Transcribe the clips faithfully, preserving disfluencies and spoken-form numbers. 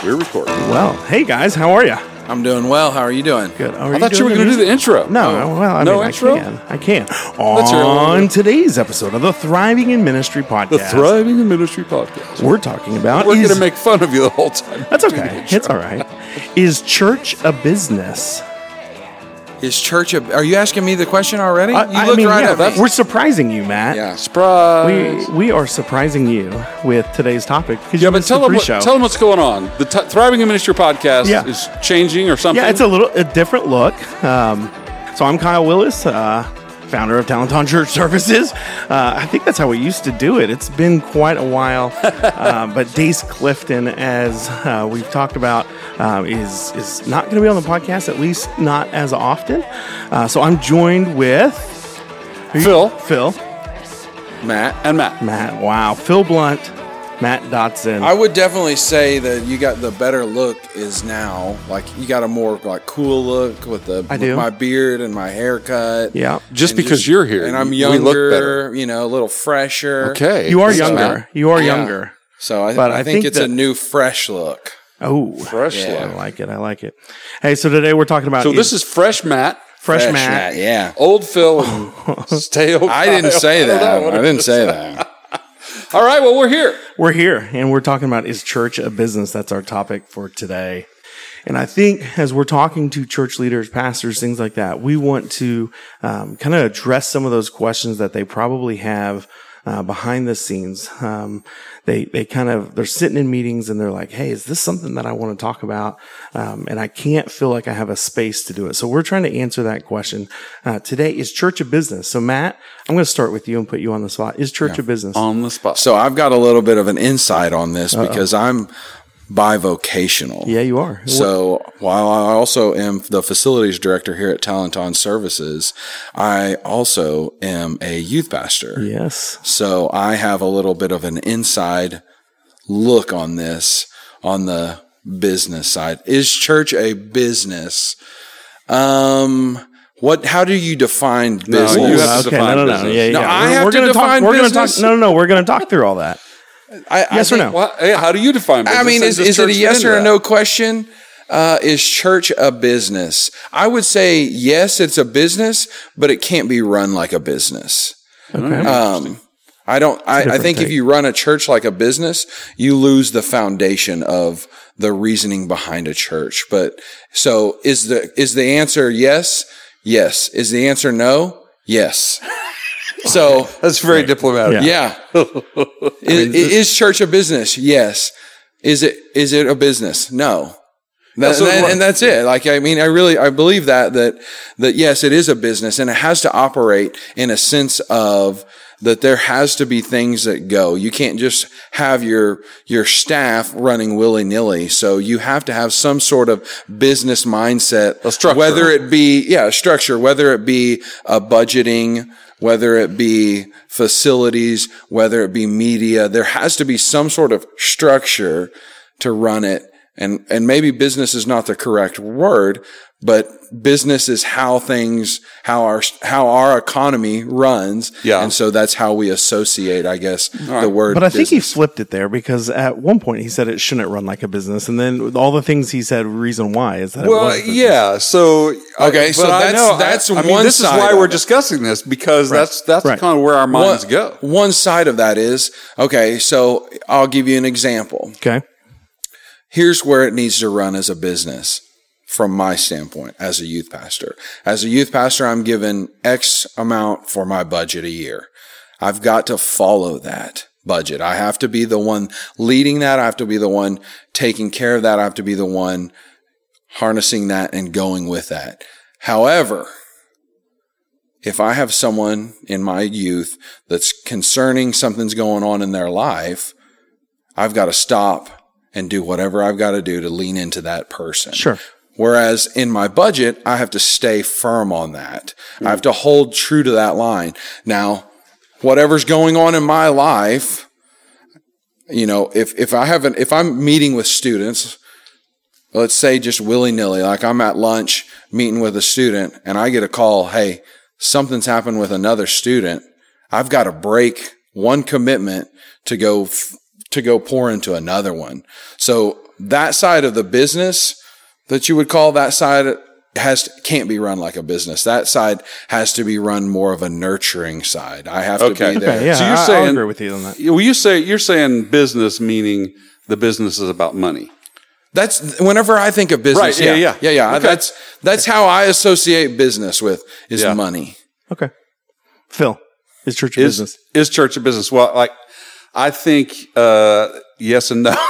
We're recording. Well, hey guys, how are you? I'm doing well. How are you doing? Good. Are I you thought you doing were going to do the intro. No, oh. well, I no mean, intro? I can. I can. Let's hear a little On bit. today's episode of the Thriving in Ministry podcast, The Thriving in Ministry podcast. we're talking about. We're is- going to make fun of you the whole time. That's okay. It's all right. Is church a business? Is church a... Are you asking me the question already? I, you I looked mean, right yeah, at me. we're surprising you, Matt. Yeah. Surprise. We we are surprising you with today's topic because yeah, you but missed tell the them, what, pre-show. tell them what's going on. The t- Thriving in Ministry podcast Yeah. is changing or something. Yeah, it's a little a different look. Um, so I'm Kyle Willis, uh, founder of Talenton Church Services. Uh, I think that's how we used to do it. It's been quite a while, uh, but Dace Clifton, as uh, we've talked about, uh, is is not going to be on the podcast, at least not as often. Uh, so I'm joined with Phil Phil, Matt. and Matt. Matt. Wow, Phil Blunt, Matt Dotson. I would definitely say that you got the better look is now. Like, you got a more, like, cool look with the I with do. my beard and my haircut. yeah, Just And because just- you're here, And I'm we younger, look better. you know, a little fresher. Okay. you are Thanks, younger. Matt. You are Yeah. younger. So I, But I, I think, think it's that- a new, fresh look. Oh, Fresh Yeah. look. I like it. I like it. Hey, so today we're talking about So this is fresh Matt, fresh, Fresh, Matt. yeah. old Phil, and stale I didn't Kyle. say don't that. know what I it didn't is. say that. All right, well, we're here. We're here and we're talking about is church a business? That's our topic for today. And I think as we're talking to church leaders, pastors, things like that, we want to um, kind of address some of those questions that they probably have uh, behind the scenes. Um, they they kind of they're sitting in meetings and they're like, "Hey, is this something that I want to talk about?" Um, and I can't feel like I have a space to do it. So we're trying to answer that question uh, today. Is church a business? So Matt, I'm going to start with you and put you on the spot. Is church a business? On the spot. So I've got a little bit of an insight on this because I'm bivocational. Yeah, you are. So while I also am the facilities director here at Talenton Services, I also am a youth pastor. Yes. So I have a little bit of an inside look on this on the business side. Is church a business? Um, what? How do you define business? you have to okay, define no, no, no. business. Yeah, yeah. No, yeah. I We're- have we're to gonna define talk, we're business? Gonna talk, no, no, no. We're going to talk through all that. I, Yes I or think- no? Well, hey, how do you define business? I mean, is, Does is it a church yes fit or into a that? no question? Uh, is church a business? I would say yes, it's a business, but it can't be run like a business. Okay. Um, I don't, I, I different think take. if you run a church like a business, you lose the foundation of the reasoning behind a church. But so is the, is the answer yes? Yes. Is the answer no? Yes. So That's very diplomatic. Yeah. yeah. is, is church a business? Yes. Is it, is it a business? No. That, so and, that- what- and that's it. Like, I mean, I really, I believe that, that, that yes, it is a business and it has to operate in a sense of that there has to be things that go. You can't just have your, your staff running willy nilly. So you have to have some sort of business mindset, A structure. whether it be, yeah, a structure, whether it be a budgeting, whether it be facilities, whether it be media, there has to be some sort of structure to run it. And, and maybe business is not the correct word, but business is how things, how our, how our economy runs. Yeah. And so that's how we associate, I guess, the word But I think he business. flipped it there because at one point he said it shouldn't run like a business. And then with all the things he said, reason why is that it Well, was business. yeah. So Okay, but so I that's- know, that's I, I mean, one this is side why of we're it. discussing this because that's that's Right. kind of where our minds One- go. One side of that is, okay, so I'll give you an example. Okay. Here's where it needs to run as a business from my standpoint as a youth pastor. As a youth pastor, I'm given X amount for my budget a year. I've got to follow that budget. I have to be the one leading that. I have to be the one taking care of that. I have to be the one harnessing that and going with that. However, if I have someone in my youth that's concerning something's going on in their life, I've got to stop and do whatever I've got to do to lean into that person. Sure. Whereas in my budget, I have to stay firm on that. I have to hold true to that line. Now, whatever's going on in my life, you know, if, if I haven't, if I'm meeting with students, let's say just willy nilly, like I'm at lunch meeting with a student and I get a call, hey, something's happened with another student. I've got to break one commitment to go, f- to go pour into another one. So that side of the business that you would call that side has can't be run like a business. That side has to be run more of a nurturing side. I have Okay. to be there. Okay, yeah, So you're I, saying- I'll agree with you on that. Well, you say you're saying business, meaning the business is about money. That's whenever I think of business. Right, yeah, yeah, yeah. yeah, yeah. Okay. That's that's how I associate business with is Yeah. money. Okay. Phil, is church a Is business? is church a business? Well, like I think uh, yes and no.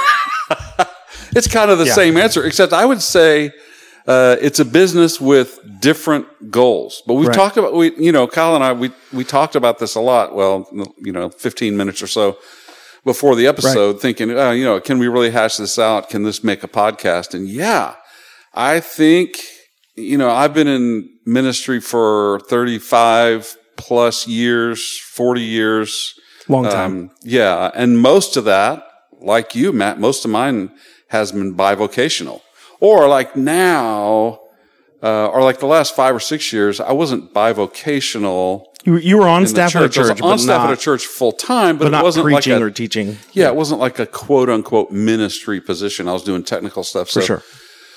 It's kind of the Yeah. same answer, except I would say uh, it's a business with different goals. But we've Right. talked about we, you know, Kyle and I we we talked about this a lot. Well, you know, fifteen minutes or so before the episode, thinking, oh, you know, can we really hash this out? Can this make a podcast? And yeah, I think, you know, I've been in ministry for thirty-five plus years, forty years. Long time. Um, yeah. And most of that, like you, Matt, most of mine has been bivocational. Or like now, uh, or like the last five or six years, I wasn't bivocational. You, were- you were on in the staff at a church. I was church, on but staff not, at a church full time, but, but it not wasn't preaching like a, or teaching. yeah, it wasn't like a quote unquote ministry position. I was doing technical stuff. For so, sure.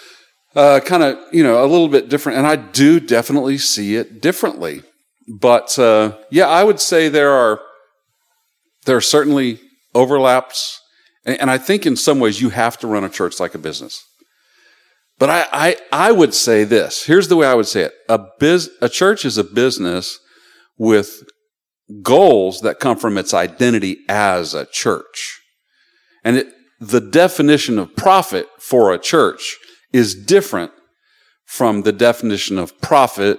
uh, kind of, you know, a little bit different. And I do definitely see it differently. But, uh, yeah, I would say there are, there are certainly overlaps. And, and I think in some ways you have to run a church like a business. But I, I, I would say this. Here's the way I would say it. A biz, a church is a business with goals that come from its identity as a church. And it, the definition of profit for a church is different from the definition of profit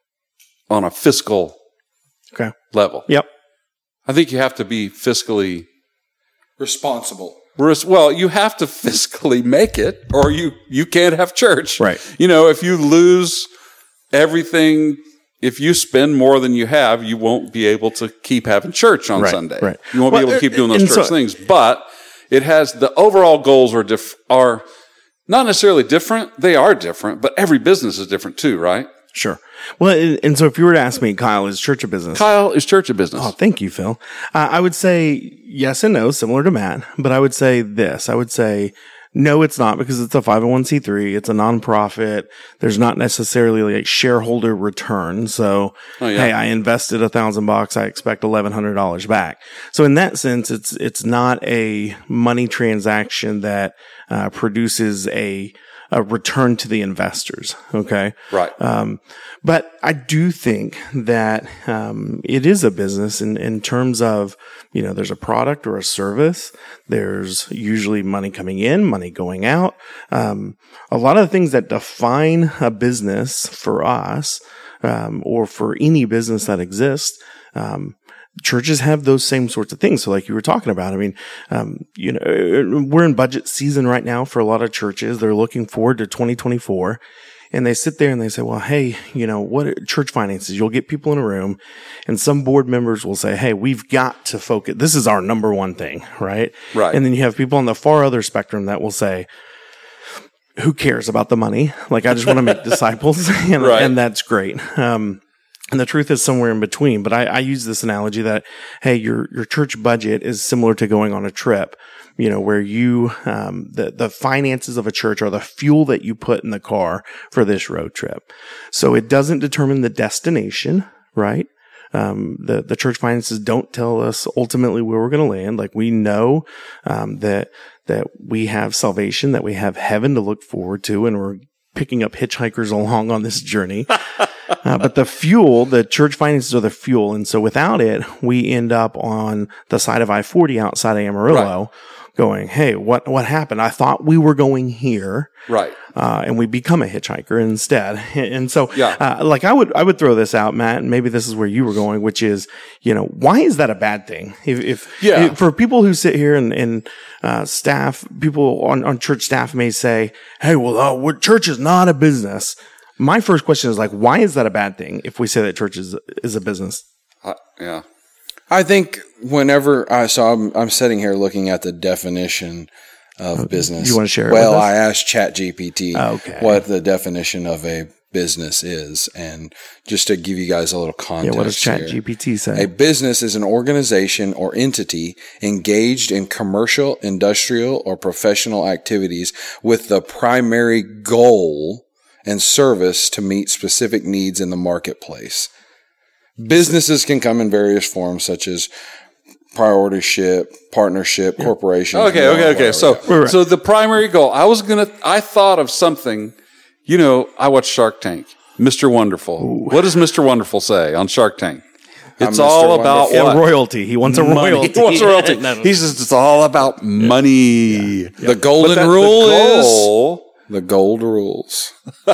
on a fiscal Okay. level. Yep. I think you have to be fiscally Responsible. Whereas, well, you have to fiscally make it, or you you can't have church. Right. You know, if you lose everything, if you spend more than you have, you won't be able to keep having church on Right, Sunday. right. You won't Well, be able to keep doing those and church so- things. But it has the overall goals are diff, are not necessarily different. They are different, but every business is different too, right? Sure. Well, and, and so if you were to ask me, Kyle, is church a business? Kyle, is church a business? Oh, thank you, Phil. Uh, I would say yes and no, similar to Matt, but I would say this. I would say no, it's not, because it's a five oh one c three. It's a nonprofit. There's not necessarily like shareholder return. So, Oh, yeah. hey, I invested a thousand bucks. I expect eleven hundred dollars back. So in that sense, it's, it's not a money transaction that uh, produces a, a return to the investors. Okay. Right. Um, but I do think that um, it is a business in, in terms of, you know, there's a product or a service. There's usually money coming in, money going out. Um, a lot of the things that define a business for us, um, or for any business that exists, um, churches have those same sorts of things. So like you were talking about, I mean, um, you know, we're in budget season right now for a lot of churches. They're looking forward to twenty twenty-four. And they sit there and they say, well, hey, you know, what are church finances? You'll get people in a room and some board members will say, hey, we've got to focus. This is our number one thing, right? Right. And then you have people on the far other spectrum that will say, who cares about the money? Like, I just want to make disciples. And, Right. and that's great. Um, and the truth is somewhere in between. But I, I use this analogy that, hey, your, your church budget is similar to going on a trip, you know, where you, um, the, the finances of a church are the fuel that you put in the car for this road trip. So it doesn't determine the destination, right? Um, the, the church finances don't tell us ultimately where we're going to land. Like, we know, um, that, that we have salvation, that we have heaven to look forward to, and we're picking up hitchhikers along on this journey. Uh, but the fuel, the church finances are the fuel. And so without it, we end up on the side of I forty outside of Amarillo, Right. going, hey, what, what happened? I thought we were going here. Right. Uh, and we become a hitchhiker instead. And so, Yeah. uh, like I would, I would throw this out, Matt, and maybe this is where you were going, which is, you know, why is that a bad thing? If, if, Yeah. if- for people who sit here and, and, uh, staff, people on, on church staff may say, hey, well, uh, what, church is not a business. My first question is like, why is that a bad thing if we say that church is, is a business? Uh, yeah. I think whenever I saw, I'm, I'm sitting here looking at the definition of business. you wanna share it Well, with us? I asked ChatGPT Okay. what the definition of a business is. And just to give you guys a little context, Yeah, what does Chat here, G P T say? a business is an organization or entity engaged in commercial, industrial, or professional activities with the primary goal and service to meet specific needs in the marketplace. Businesses can come in various forms, such as priorityship, partnership, yeah. corporation. Okay, okay, okay. So, right. so the primary goal, I was going to, I thought of something, you know, I watched Shark Tank, Mister Wonderful. Ooh. What does Mister Wonderful say on Shark Tank? It's all about yeah, what? royalty. He wants a money. royalty. He wants a royalty. no, no. He says it's all about money. Yeah. Yeah. The golden that, rule the goal, is the gold rules.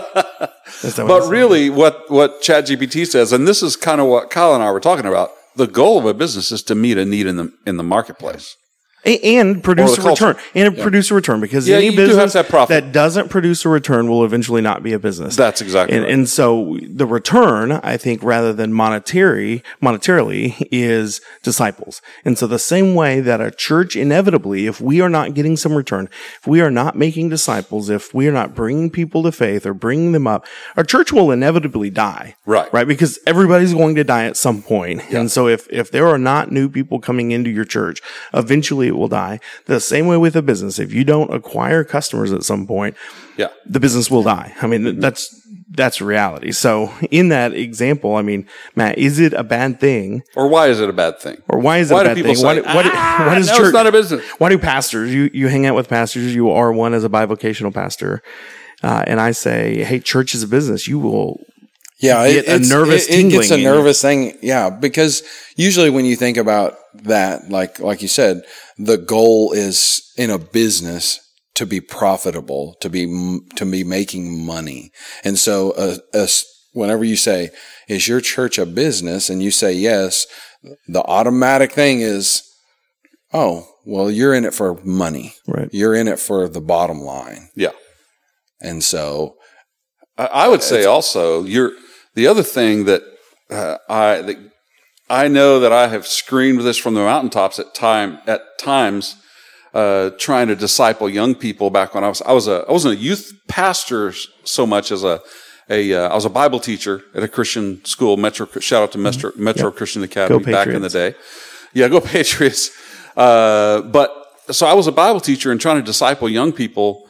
But really, what, what ChatGPT says, and this is kind of what Kyle and I were talking about, the goal of a business is to meet a need in the in the marketplace. And produce a culture. return. And yeah. produce a return. Because yeah, any you business do have to have profit. that doesn't produce a return will eventually not be a business. That's exactly and, right. And so the return, I think, rather than monetary, monetarily, is disciples. And so the same way that a church inevitably, if we are not getting some return, if we are not making disciples, if we are not bringing people to faith or bringing them up, our church will inevitably die. Right. Right? Because everybody's going to die at some point. Yeah. And so if, if there are not new people coming into your church, eventually it will die. The same way with a business. If you don't acquire customers at some point, yeah. the business will die. I mean, that's, that's reality. So in that example, I mean, Matt, is it a bad thing? Or why is it a bad thing? Or why is it why a bad do people thing? say, why, do, why, do, ah, why does no, church, it's not a business. Why do pastors, you, you hang out with pastors, you are one as a bivocational pastor, uh, and I say, hey, church is a business. You will Yeah, get it, a nervous it, it gets a tingling nervous thing. Yeah, because usually when you think about that, like like you said, the goal is in a business to be profitable, to be to be making money, and so uh, uh, whenever you say, "Is your church a business?" and you say yes, the automatic thing is, "Oh, well, you're in it for money. Right. You're in it for the bottom line." Yeah, and so I, I would say also you're. The other thing that uh, I that I know that I have screamed this from the mountaintops at time at times, uh, trying to disciple young people. Back when I was I was a I wasn't a youth pastor so much as a a uh, I was a Bible teacher at a Christian school. Metro shout out to Metro, mm-hmm. Metro yep. Christian Academy back in the day. Yeah, go Patriots. Uh, but so I was a Bible teacher and trying to disciple young people.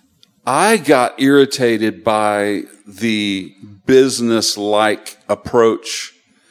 I got irritated by the business-like approach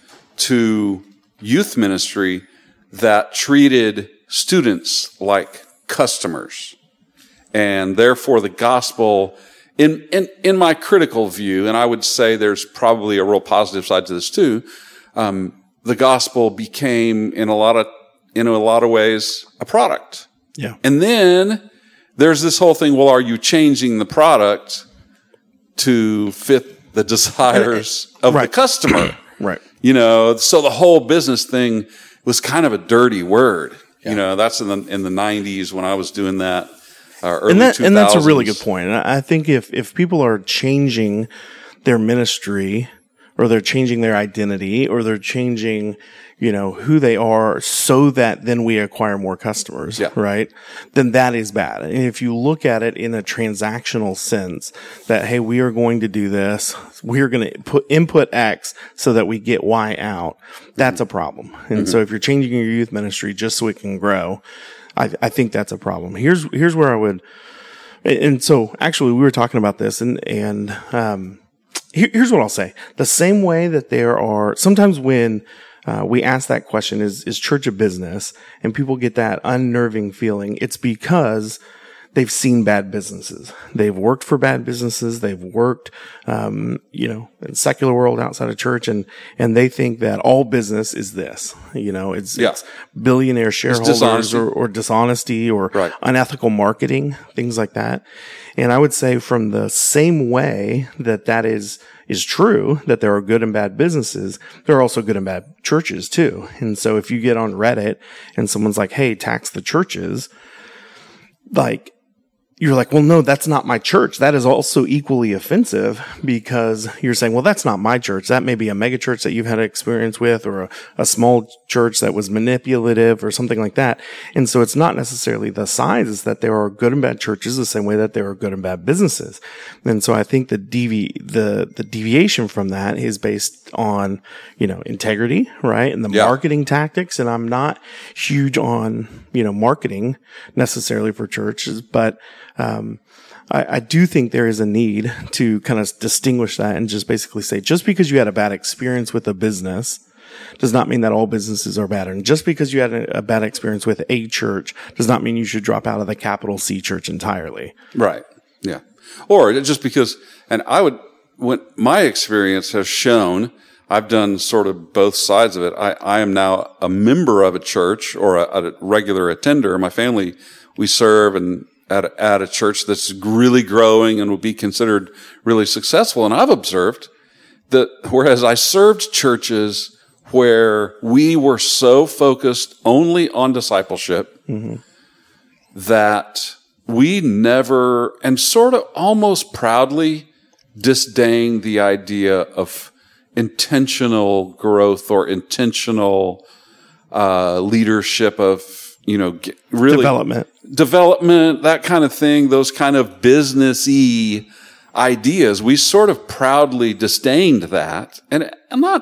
to youth ministry that treated students like customers. And therefore the gospel, in, in, in my critical view, and I would say there's probably a real positive side to this too, um, the gospel became in a lot of, in a lot of ways, a product. Yeah. And then there's this whole thing, well, are you changing the product to fit the desires of right. the customer? Right. You know, so the whole business thing was kind of a dirty word. Yeah. You know, that's in the in the nineties when I was doing that, uh, early and that, two thousands. And that's a really good point. And I think if, if people are changing their ministry or they're changing their identity or they're changing, you know, who they are so that then we acquire more customers, yeah. right? Then that is bad. And if you look at it in a transactional sense that, hey, we are going to do this, we're going to put input X so that we get Y out, that's mm-hmm. a problem. And mm-hmm. so if you're changing your youth ministry just so it can grow, I, I think that's a problem. Here's, here's where I would, and so actually we were talking about this and, and, um, here's what I'll say. The same way that there are sometimes when uh, we ask that question, is, is church a business? And people get that unnerving feeling. It's because they've seen bad businesses. They've worked for bad businesses. They've worked, um, you know, in secular world outside of church. And, and they think that all business is this, you know, it's, yeah. it's billionaire shareholders or, or dishonesty or right. unethical marketing, things like that. And I would say from the same way that that is, is true, that there are good and bad businesses, there are also good and bad churches too. And so if you get on Reddit and someone's like, hey, tax the churches, like, you're like, well, no, that's not my church. That is also equally offensive because you're saying, well, that's not my church. That may be a mega church that you've had experience with, or a, a small church that was manipulative or something like that. And so it's not necessarily the size, it's that there are good and bad churches the same way that there are good and bad businesses. And so I think the devi- the, the deviation from that is based on, you know, integrity, right? And the Yeah. marketing tactics. And I'm not huge on, you know, marketing necessarily for churches, but Um, I, I do think there is a need to kind of distinguish that and just basically say, just because you had a bad experience with a business does not mean that all businesses are bad. And just because you had a, a bad experience with a church does not mean you should drop out of the capital C church entirely. Right. Yeah. Or just because, and I would, when my experience has shown, I've done sort of both sides of it. I, I am now a member of a church or a, a regular attender. My family, we serve and At a, at a church that's really growing and will be considered really successful. And I've observed that whereas I served churches where we were so focused only on discipleship mm-hmm. that we never, and sort of almost proudly, disdained the idea of intentional growth or intentional uh, leadership of, you know, really development. development, that kind of thing, those kind of business-y ideas. We sort of proudly disdained that. And I'm not,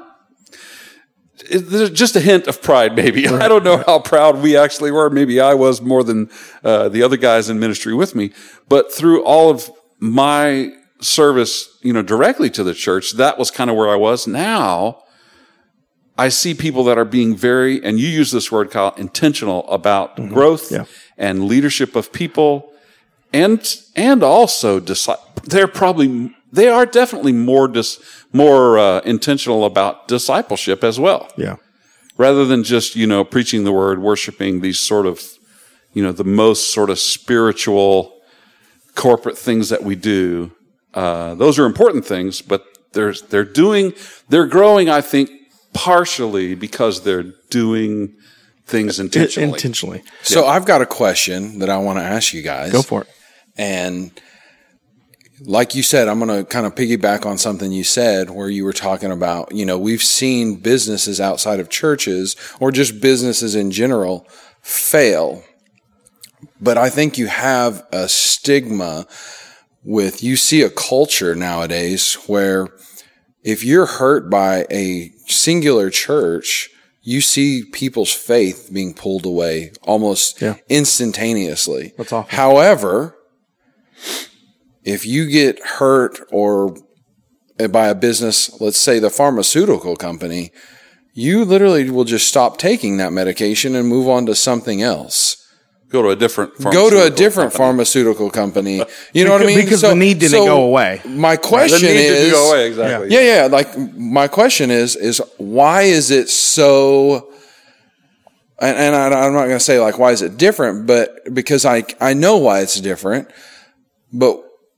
it, there's just a hint of pride, maybe. Right. I don't know how proud we actually were. Maybe I was more than uh, the other guys in ministry with me. But through all of my service, you know, directly to the church, that was kind of where I was. Now, I see people that are being very, and you use this word, Kyle, intentional about mm-hmm. growth yeah. and leadership of people, and and also they're probably they are definitely more dis, more uh, intentional about discipleship as well. Yeah, rather than just you know preaching the word, worshiping these sort of you know the most sort of spiritual corporate things that we do. Uh, those are important things, but they're they're doing they're growing. I think. Partially because they're doing things intentionally. Intentionally. So yeah. I've got a question that I want to ask you guys. Go for it. And like you said, I'm going to kind of piggyback on something you said where you were talking about, you know, we've seen businesses outside of churches or just businesses in general fail. But I think you have a stigma with, you see a culture nowadays where if you're hurt by a singular church, you see people's faith being pulled away almost yeah. instantaneously. That's awful. However, if you get hurt or by a business, let's say the pharmaceutical company, you literally will just stop taking that medication and move on to something else. Go to a different go to a different company. pharmaceutical company. You know because, what I mean? Because so, the need didn't so go away. My question the need is, didn't go away, exactly. Yeah, yeah. Like my question is, is why is it so? And, and I, I'm not going to say like why is it different, but because I I know why it's different, but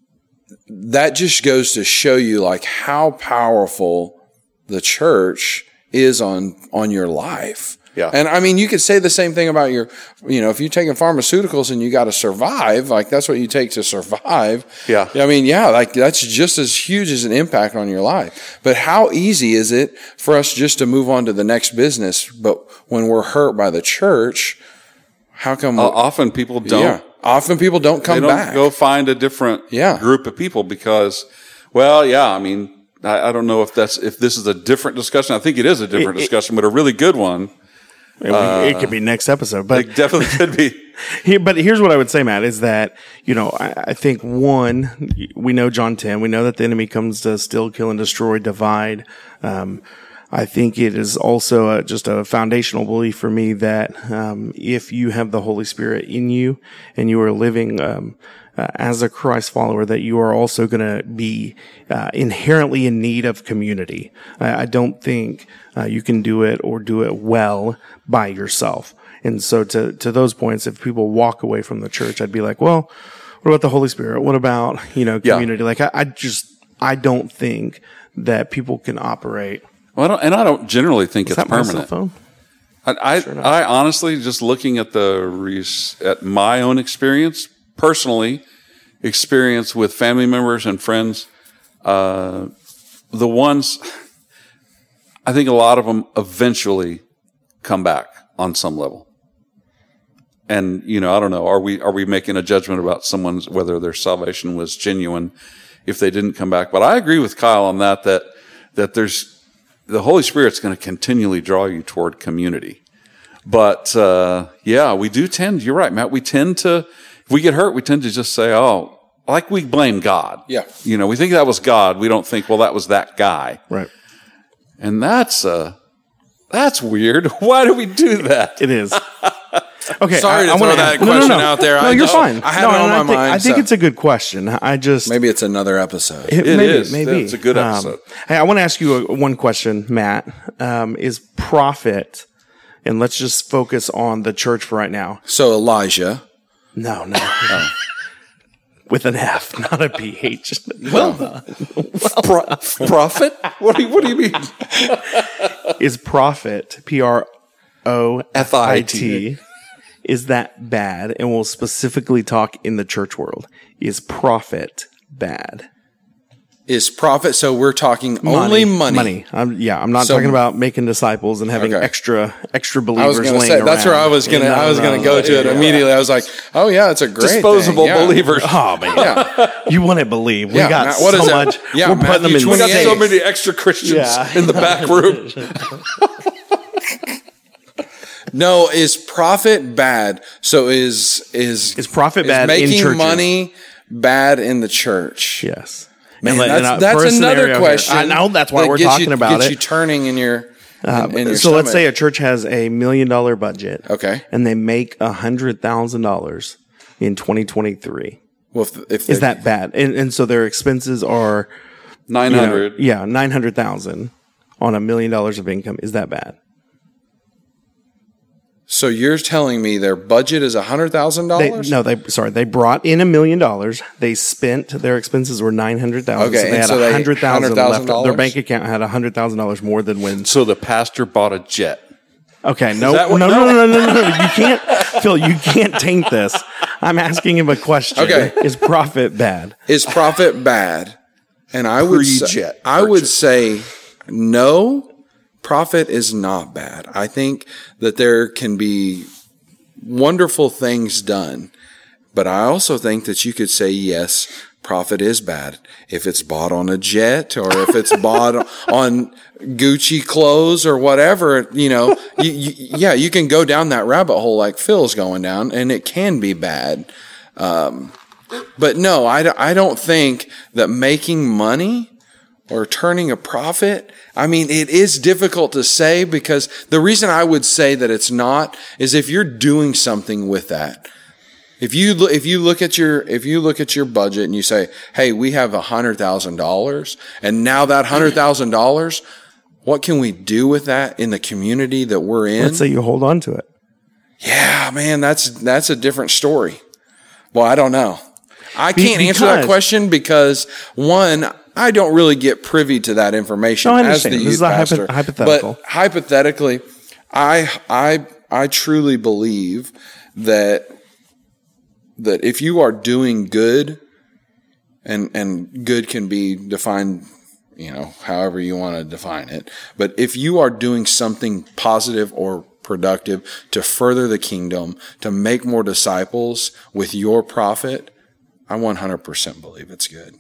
that just goes to show you like how powerful the church is on on your life. Yeah. And I mean, you could say the same thing about your, you know, if you're taking pharmaceuticals and you got to survive, like that's what you take to survive. Yeah. I mean, yeah, like that's just as huge as an impact on your life. But how easy is it for us just to move on to the next business? But when we're hurt by the church, how come? Uh, often people don't. Yeah. Often people don't come they don't back. Go find a different yeah. group of people because, well, yeah, I mean, I, I don't know if that's, if this is a different discussion. I think it is a different it, discussion, it, but a really good one. Uh, it could be next episode, but it definitely could be. Here, but here's what I would say, Matt, is that, you know, I, I think one, we know John ten, we know that the enemy comes to steal, kill, and destroy, divide. Um, I think it is also a, just a foundational belief for me that um, if you have the Holy Spirit in you and you are living um, uh, as a Christ follower, that you are also going to be uh, inherently in need of community. I, I don't think uh, you can do it or do it well by yourself. And so to to those points, if people walk away from the church, I'd be like, well, what about the Holy Spirit? What about, you know, community? Yeah. Like, I, I just, I don't think that people can operate. Well, I don't, and I don't generally think Is it's that my permanent. cell phone? I, I, sure I honestly, just looking at the at my own experience personally, experience with family members and friends, uh, the ones, I think a lot of them eventually come back on some level. And, you know, I don't know, are we, are we making a judgment about someone's, whether their salvation was genuine if they didn't come back? But I agree with Kyle on that, that, that there's, the Holy Spirit's going to continually draw you toward community. But, uh, yeah, we do tend, you're right, Matt, we tend to, if we get hurt, we tend to just say, oh, like we blame God. Yeah. You know, we think that was God. We don't think, well, that was that guy. Right. And that's, uh, that's weird. Why do we do that? It is. Okay. Sorry I, to I throw wanna, that no, question no, no. out there. No, I you're just- fine. I had no, it on and my I think, mind, I think so- it's a good question. I just, Maybe it's another episode. It, It maybe, is. Maybe. It's a good episode. Um, hey, I want to ask you a, one question, Matt. Um, is profit, and let's just focus on the church for right now. So Elijah. No, no. With an F, not a P H. Well done. Pro- profit? What do you, what do you mean? Is profit, P R O F I F I T, is that bad? And we'll specifically talk in the church world. Is profit bad? Is profit, so we're talking only money. Money. I'm, yeah, I'm not So- talking about making disciples and having Okay. extra extra I believers was going to laying say, that's where I around. was going to, No, I was no, going to go to it yeah. immediately. I was like, oh yeah, it's a great Disposable thing. Yeah. believers. Oh, man. Yeah. You wouldn't believe. We Yeah, got Matt, what so is it? much. Yeah, We're putting them Matthew in We got twenty-eight. so many extra Christians Yeah. in the back room. No, is profit bad? So is, is, Is profit bad in making churches? money bad in the church? Yes. Man, And let- that's, and, uh, that's for a another scenario here- question. I know that's why that we're gets talking you, about gets it. you turning in your, in, in your so let's stomach. say a church has a million dollar budget. Okay. And they make a hundred thousand dollars in twenty twenty-three. Well, if, if Is they- that bad? And, and so their expenses are nine you know, hundred. yeah, nine hundred thousand on a million dollars of income. Is that bad? So you're telling me their budget is a hundred thousand They, dollars? no, they sorry, they brought in a million dollars. They spent their expenses were nine hundred thousand. Okay, so they and had so a they- hundred thousand left. $one hundred thousand? Their bank account had a hundred thousand dollars more than when. So the pastor bought a jet. Okay, no, that no, what- no, no, no, no, no, no. You can't, Phil. You can't taint this. I'm asking him a question. Okay. Is profit bad? Is profit bad? And I would say, Pre-jet I would purchase. say no, profit is not bad. I think that there can be wonderful things done, but I also think that you could say yes, profit is bad if it's bought on a jet or if it's bought on Gucci clothes or whatever. You know, you, you, yeah, you can go down that rabbit hole like Phil's going down, and it can be bad. Um, but no, I, I don't think that making money or turning a profit, I mean, it is difficult to say, because the reason I would say that it's not is if you're doing something with that. If you look, if you look at your, if you look at your budget and you say, hey, we have a hundred thousand dollars, and now that hundred thousand dollars, what can we do with that in the community that we're in? Let's say you hold on to it. Yeah, man, that's, that's a different story. Well, I don't know. I Be- can't answer that because- question because, one, I don't really get privy to that information No, I as the understand. youth This is a hypo- pastor. hypothetical. But hypothetically, I I I truly believe that that if you are doing good, and and good can be defined, you know, however you want to define it, but if you are doing something positive or productive to further the kingdom, to make more disciples with your profit, I one hundred percent believe it's good.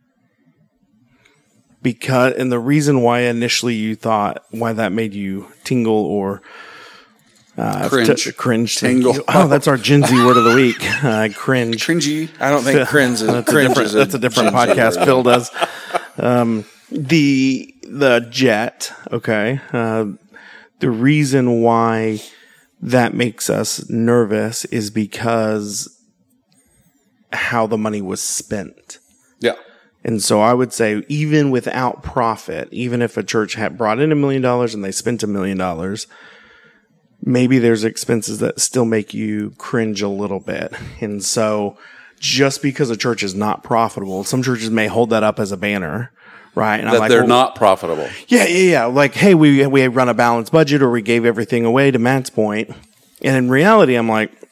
Because, and the reason why initially you thought why that made you tingle or uh, Cringe. t- cringe, Tingle. Thank you. Oh, that's our Gen Z word of the week. Uh, cringe. Cringy. I don't think cringe is That's a cringe different, is a that's a different Gen Z podcast word. Phil does. Um, the the jet. Okay. Uh, the reason why that makes us nervous is because how the money was spent. Yeah. And so I would say, even without profit, even if a church had brought in a million dollars and they spent a million dollars, maybe there's expenses that still make you cringe a little bit. And so just because a church is not profitable, some churches may hold that up as a banner, right? And That they're well, not profitable. Yeah, yeah, yeah. Like, hey, we we run a balanced budget, or we gave everything away, to Matt's point. And in reality, I'm like,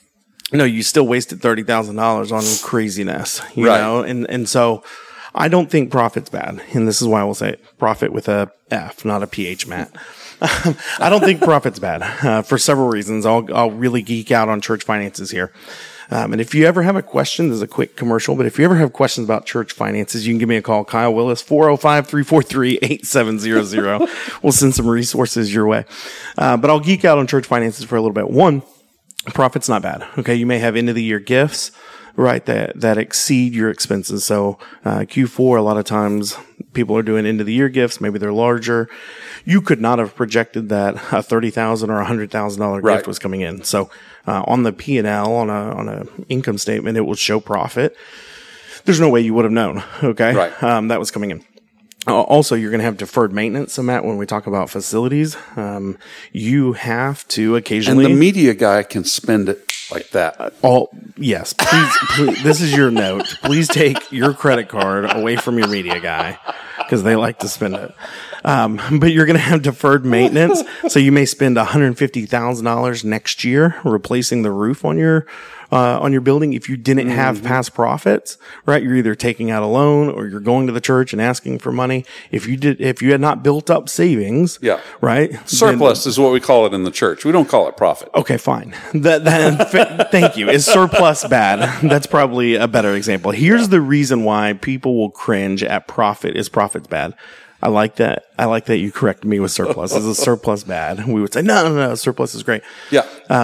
no, you still wasted thirty thousand dollars on craziness, you Right. know? And, and so I don't think profit's bad. And this is why I will say it, profit with a F, not a P H, Matt. I don't think profit's bad uh, for several reasons. I'll, I'll really geek out on church finances here. Um, and if you ever have a question, there's a quick commercial, but if you ever have questions about church finances, you can give me a call, Kyle Willis, four oh five, three four three, eight seven zero zero. We'll send some resources your way. Uh, but I'll geek out on church finances for a little bit. One, profit's not bad. Okay. You may have end of the year gifts, right, that, that exceed your expenses. So, uh, Q four, a lot of times people are doing end of the year gifts. Maybe they're larger. You could not have projected that a thirty thousand dollars or a one hundred thousand dollars Right. gift was coming in. So, uh, on the P and L, on a, on a income statement, it will show profit. There's no way you would have known. Okay. Right. Um, that was coming in. Also, you're going to have deferred maintenance. So, Matt, when we talk about facilities, um, you have to And occasionally. the media guy can spend it like that. All yes, please, please. This is your note. Please take your credit card away from your media guy because they like to spend it. Um, but you're going to have deferred maintenance, so you may spend one hundred fifty thousand dollars next year replacing the roof on your uh, on your building. If you didn't have Mm-hmm. past profits, right? You're either taking out a loan or you're going to the church and asking for money. If you did, if you had not built up savings, Yeah. right, Surplus is what we call it in the church. We don't call it profit. Okay, fine. That, that, f- thank you. Is surplus bad? That's probably a better example. Here's the reason why people will cringe at profit. Is profit's bad? I like that. I like that you correct me with surplus. Is a surplus bad? We would say, no, no, no, surplus is great. Yeah.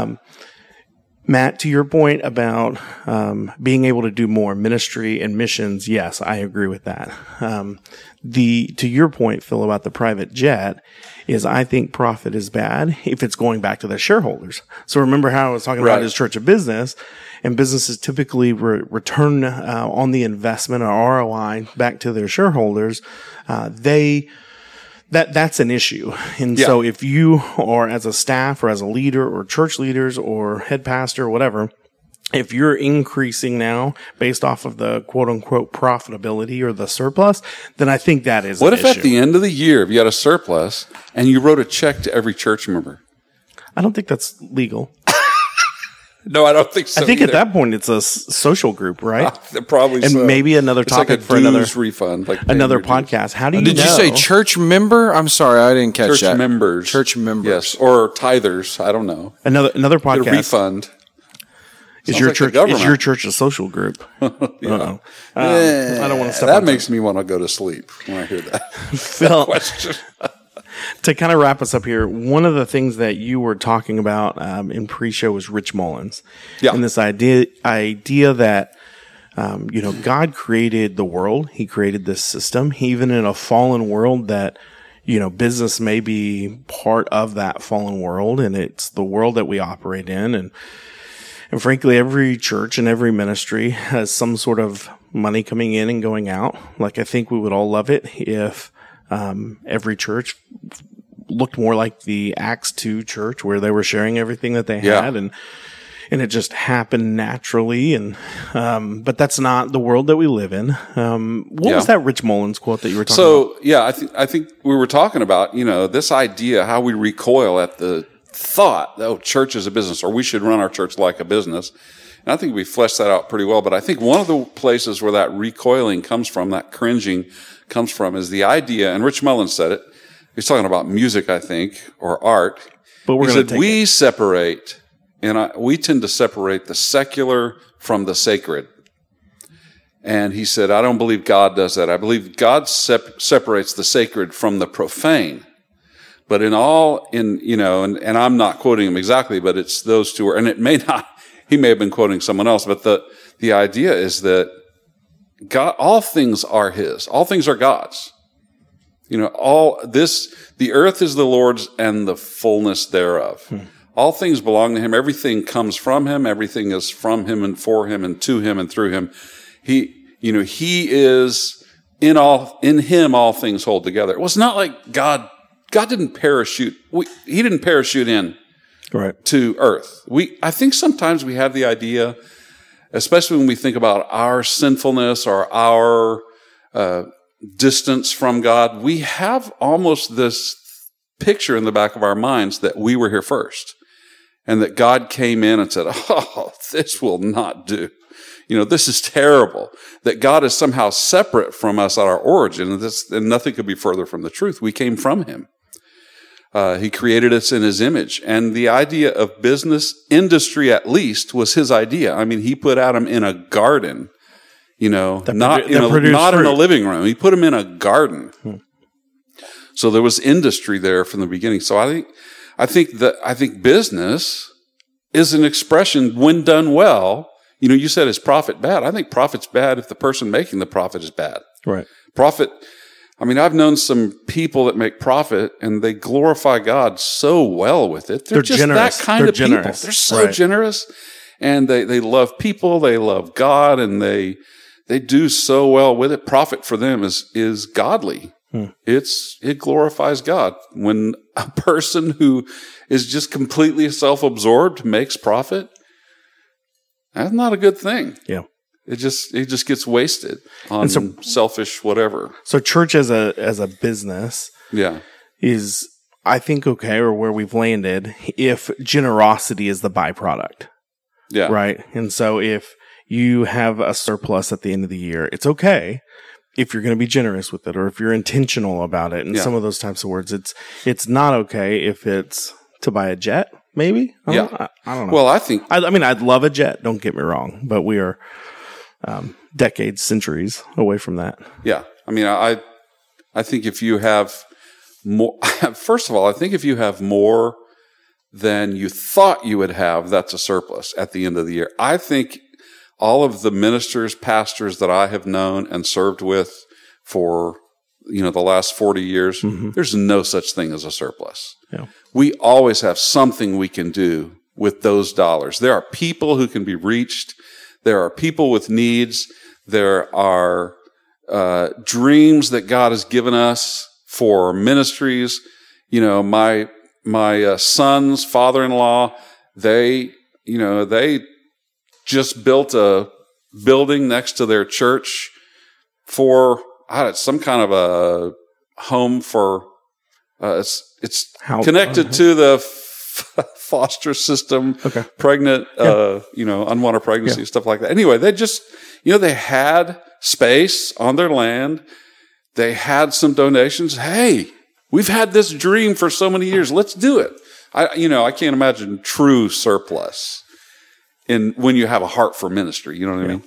Matt, to your point about um, being able to do more ministry and missions, yes, I agree with that. Um, the to your point, Phil, about the private jet, is I think profit is bad if it's going back to the shareholders. So remember how I was talking Right. about his church of business, and businesses typically re- return uh, on the investment or R O I back to their shareholders. Uh, they That that's an issue. And Yeah. so if you are as a staff or as a leader or church leaders or head pastor or whatever, if you're increasing now based off of the quote unquote profitability or the surplus, then I think that is What an if issue. at the end of the year, if you had a surplus and you wrote a check to every church member? I don't think that's legal. No, I don't think so. I think either. at that point it's a s- social group, right? Probably And so. maybe another It's like topic a for another dues refund, like paying another your dues. podcast. How do you Did know? you say church member? I'm sorry, I didn't catch Church that. members, Church members. yes, or tithers. I don't know. another another Get a podcast? refund. Is Sounds your like the church is government. your church a social group? Uh-oh. Um, I don't want to step That on makes me want to go to sleep when I hear that Phil. question. To kind of wrap us up here, one of the things that you were talking about um, in pre-show was Rich Mullins, Yeah. and this idea idea that um, you know God created the world, He created this system, even in a fallen world that you know business may be part of that fallen world, and it's the world that we operate in, and and frankly, every church and every ministry has some sort of money coming in and going out. Like I think we would all love it if um, every church looked more like the Acts two church where they were sharing everything that they Yeah. had and and it just happened naturally. And um, but that's not the world that we live in. Um, what Yeah. was that Rich Mullins quote that you were talking about? So yeah, I think I think we were talking about you know this idea how we recoil at the thought that oh, church is a business or we should run our church like a business. And I think we fleshed that out pretty well. But I think one of the places where that recoiling comes from, that cringing comes from, is the idea. And Rich Mullins said it. He's talking about music, I think, or art. But we're he going to said take we it. separate, and I, we tend to separate the secular from the sacred. And he said, I don't believe God does that. I believe God sep- separates the sacred from the profane. But in all, in, you know, and, and I'm not quoting him exactly, but it's those two are, and it may not, he may have been quoting someone else, but the, the idea is that God, all things are his. All things are God's. You know, all this, the earth is the Lord's and the fullness thereof. Hmm. All things belong to him. Everything comes from him. Everything is from him and for him and to him and through him. He, you know, he is in all, in him, all things hold together. It was not like God, God didn't parachute. We, he didn't parachute in Right. to earth. We, I think sometimes we have the idea, especially when we think about our sinfulness or our, uh, distance from God, we have almost this picture in the back of our minds that we were here first and that God came in and said, oh, this will not do. You know, this is terrible. That God is somehow separate from us at our origin, and, this, and nothing could be further from the truth. We came from him. Uh, he created us in his image. And the idea of business, industry at least, was his idea. I mean, he put Adam in a garden, you know, That not, produ- in, that a, produced not in a fruit. living room. He put him in a garden. Hmm. So there was industry there from the beginning. So I think, I think that, I think business is an expression when done well. You know, you said is profit bad? I think profit's bad if the person making the profit is bad. Right. Profit, I mean, I've known some people that make profit and they glorify God so well with it. They're, They're just generous. that kind They're of generous. people. They're so Right. generous, and they, they love people, they love God, and they they do so well with it. Profit for them is is godly. Hmm. It's it glorifies God. When a person who is just completely self-absorbed makes profit, that's not a good thing. Yeah. It just it just gets wasted on And so- selfish whatever. So church as a as a business Yeah. is, I think, okay, or where we've landed if generosity is the byproduct, Yeah. right? And so if you have a surplus at the end of the year, it's okay if you're going to be generous with it, or if you're intentional about it, and Yeah. some of those types of words. It's it's not okay if it's to buy a jet, maybe. I don't, Yeah. I, I don't know. Well, I think I, I mean, I'd love a jet. Don't get me wrong, but we are um, decades, centuries away from that. yeah. I mean, I I think if you have more, first of all, I think if you have more than you thought you would have, that's a surplus at the end of the year. I think all of the ministers, pastors that I have known and served with for, you know, the last forty years, Mm-hmm. there's no such thing as a surplus. Yeah. We always have something we can do with those dollars. There are people who can be reached. There are people with needs. There are uh, dreams that God has given us for ministries. You know, my my uh, son's father-in-law, they, you know, they just built a building next to their church for I don't know, some kind of a home for. Uh, it's it's How- connected to the f- foster system, Okay. pregnant, uh, you know, unwanted pregnancy, Yeah. stuff like that. Anyway, they just, you know, they had space on their land. They had some donations. Hey, we've had this dream for so many years. Let's do it. I, you know, I can't imagine true surplus in when you have a heart for ministry. You know what I mean?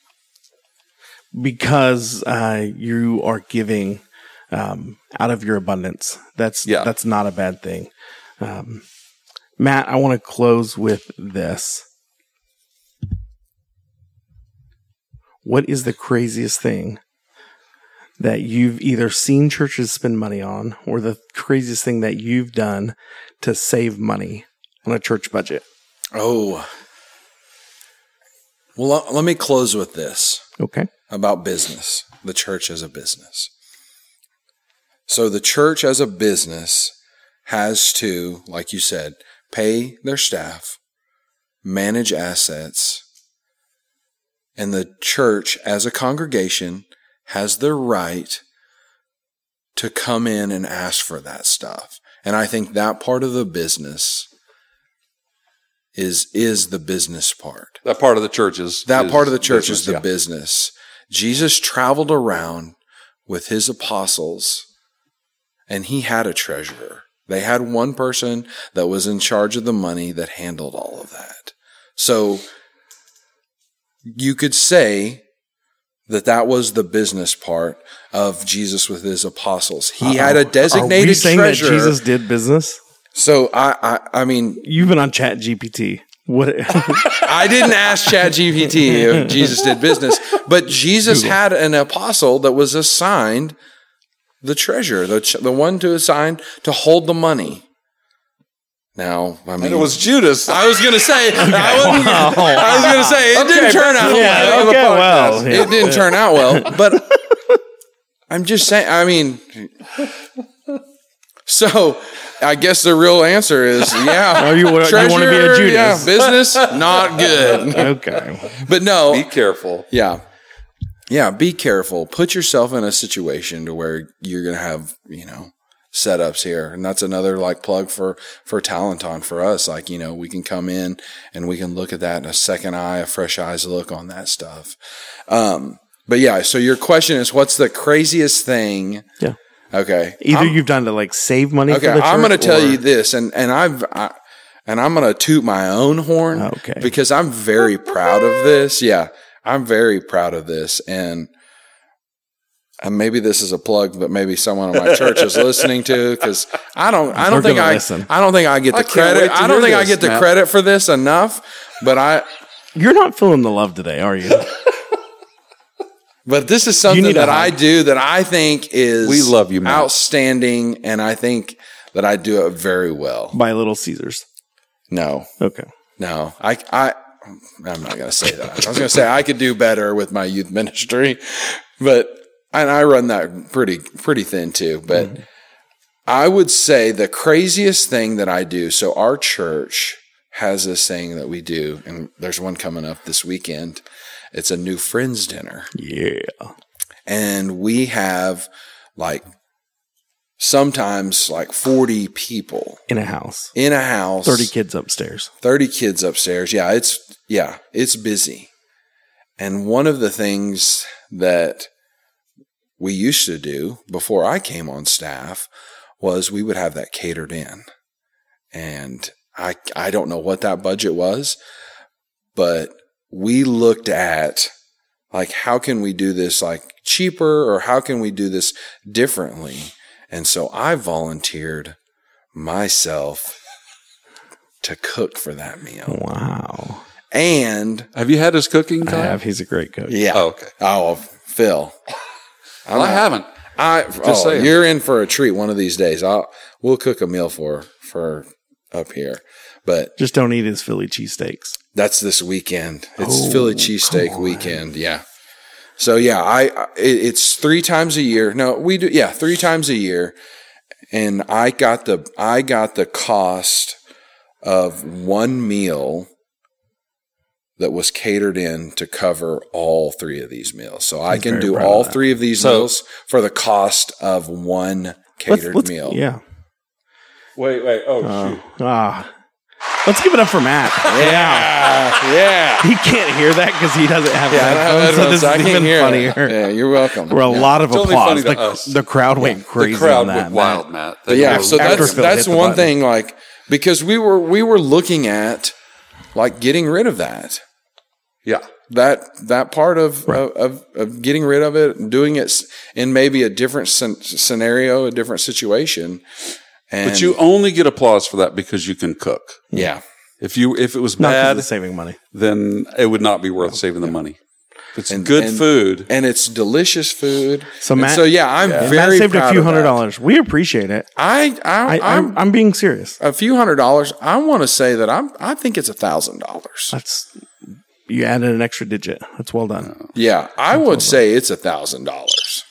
Because uh, you are giving um, out of your abundance. That's Yeah. that's not a bad thing. Um, Matt, I want to close with this. What is the craziest thing that you've either seen churches spend money on, or the craziest thing that you've done to save money on a church budget? Oh. Well, let me close with this Okay. about business, the church as a business. So the church as a business has to, like you said, pay their staff, manage assets, and the church as a congregation has the right to come in and ask for that stuff. And I think that part of the business is is the business part. That part of the church is That is part of the church business, is the yeah. business. Jesus traveled around with his apostles, and he had a treasurer. They had one person that was in charge of the money that handled all of that. So you could say that that was the business part of Jesus with his apostles. He had a designated Are we saying treasurer. that Jesus did business? So I, I, I mean, You've been on Chat G P T. What? I didn't ask ChatGPT if Jesus did business, but Jesus Google. had an apostle that was assigned the treasurer, the ch- the one to assign to hold the money. Now, I mean, And it was Judas. I was going to say, I, wasn't, I was going to say, it didn't turn out Yeah, well. okay, well, yeah. It didn't turn out well, but I'm just saying, I mean, so I guess the real answer is, yeah. Oh, you wanna- you wanna be a treasurer, Judas. Yeah, business, not good. Okay. But no, Be careful. yeah. Yeah, be careful. Put yourself in a situation to where you're going to have, you know, setups here. And that's another like plug for, for Talenton for us. Like, you know, we can come in and we can look at that in a second eye, a fresh eyes look on that stuff. Um, but yeah, so your question is, what's the craziest thing? Yeah. Okay. Either I'm, you've done to like save money okay, for the church. I'm going to tell or... you this, and, and I've, I, and I'm going to toot my own horn okay. because I'm very proud of this. Yeah. I'm very proud of this. And, and maybe this is a plug, but maybe someone in my church is listening to, because I don't, I don't We're think I, listen. I don't think I get the I can't credit. wait to I don't hear think I this, get the Matt. credit for this enough, but I, You're not feeling the love today, are you? but this is something need a that hug. I do that I think is We love you, Matt. outstanding. And I think that I do it very well. By Little Caesars. No, Okay. no, I, I, I'm not going to say that. I was going to say I could do better with my youth ministry, but, and I run that pretty, pretty thin too. But mm-hmm. I would say the craziest thing that I do. So our church has this thing that we do, and there's one coming up this weekend. It's a new friends dinner. Yeah. And we have like sometimes like forty people In a house. in a house, thirty kids upstairs. thirty kids upstairs. Yeah, it's, yeah, it's busy. And one of the things that we used to do before I came on staff was we would have that catered in. And I, I don't know what that budget was, but we looked at like, how can we do this like cheaper, or how can we do this differently? And so I volunteered myself to cook for that meal. Wow. And Have you had his cooking I time? have. He's a great coach. yeah. Oh, okay. Oh, Phil. Well, I haven't. I, oh, saying. you're in for a treat one of these days. I'll, we'll cook a meal for, for up here, but Just don't eat his Philly cheesesteaks. that's this weekend. It's Oh, Philly cheesesteak come on. weekend. Yeah. So yeah, I, I it, it's three times a year. No, we do. Yeah. Three times a year. And I got the, I got the cost of one meal that was catered in to cover all three of these meals. So I I'm can very do proud of all that. three of these So- meals for the cost of one catered Let's- let's- meal. Yeah. Wait, wait. Oh, Uh, shoot. ah. Let's give it up for Matt. Yeah. Yeah. He can't hear that because he doesn't have Yeah, I don't have headphones, so headphones, this I is can't even hear funnier. it. Yeah, you're welcome. For a Yeah. lot of It's only applause. funny to The, us. the crowd went crazy The crowd on that. went wild, Matt. But yeah, They so were- After that's Phil that's hit the one button. thing, like, because we were we were looking at like getting rid of that. yeah. That that part of, Right. of, of of getting rid of it and doing it s- in maybe a different scen- scenario, a different situation. And But you only get applause for that because you can cook. yeah. If you if it was Not 'cause bad, of saving money. then it would not be worth saving the money. If it's And- good and- food, And it's delicious food. So And Matt- so yeah, I'm Yeah, very Matt saved proud a few of hundred that. dollars. We appreciate it. I I, I, I'm, I'm, I'm being serious. a few hundred dollars. I want to say that I'm. I think it's a thousand dollars. That's you added an extra digit. That's well done. Yeah, I would say it's a thousand dollars.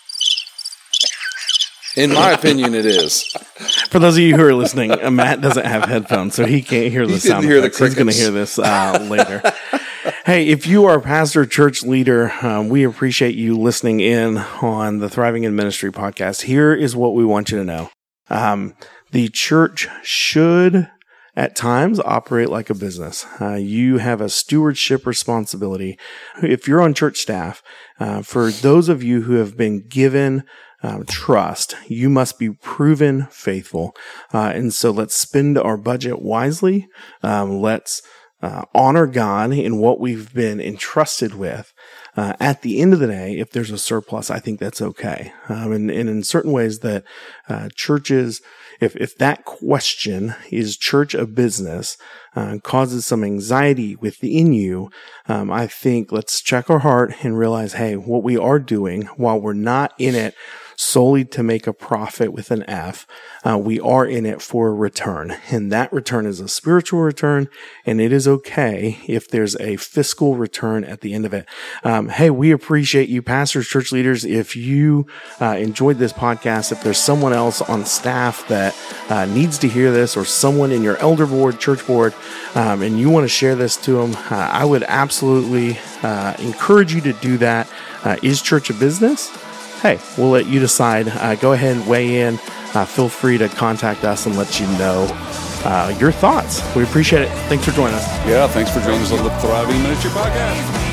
In my opinion, it is. For those of you who are listening, uh, Matt doesn't have headphones, so he can't hear the He sound didn't hear the effects. He's going to crickets. hear this uh, later. Hey, if you are a pastor, church leader, um, we appreciate you listening in on the Thriving in Ministry podcast. Here is what we want you to know. Um, the church should at times operate like a business. Uh, you have a stewardship responsibility. If you're on church staff, uh, for those of you who have been given um, trust, you must be proven faithful. Uh, and so let's spend our budget wisely. Um, let's uh, honor God in what we've been entrusted with. Uh, at the end of the day, if there's a surplus, I think that's okay. Um, and, and in certain ways that uh, churches, if if that question, is church a business, uh, causes some anxiety within you, um, I think let's check our heart and realize, hey, what we are doing, while we're not in it solely to make a profit with an F, uh, we are in it for a return. And that return is a spiritual return, and it is okay if there's a fiscal return at the end of it. Um, hey, we appreciate you, pastors, church leaders. If you uh, enjoyed this podcast, if there's someone else on staff that uh, needs to hear this, or someone in your elder board, church board, um, and you want to share this to them, uh, I would absolutely uh, encourage you to do that. Uh, is church a business? Hey, we'll let you decide. Uh, go ahead and weigh in. uh, feel free to contact us and let you know uh, your thoughts. We appreciate it. Thanks for joining us. Yeah, thanks for joining us on the Thriving Ministry Podcast.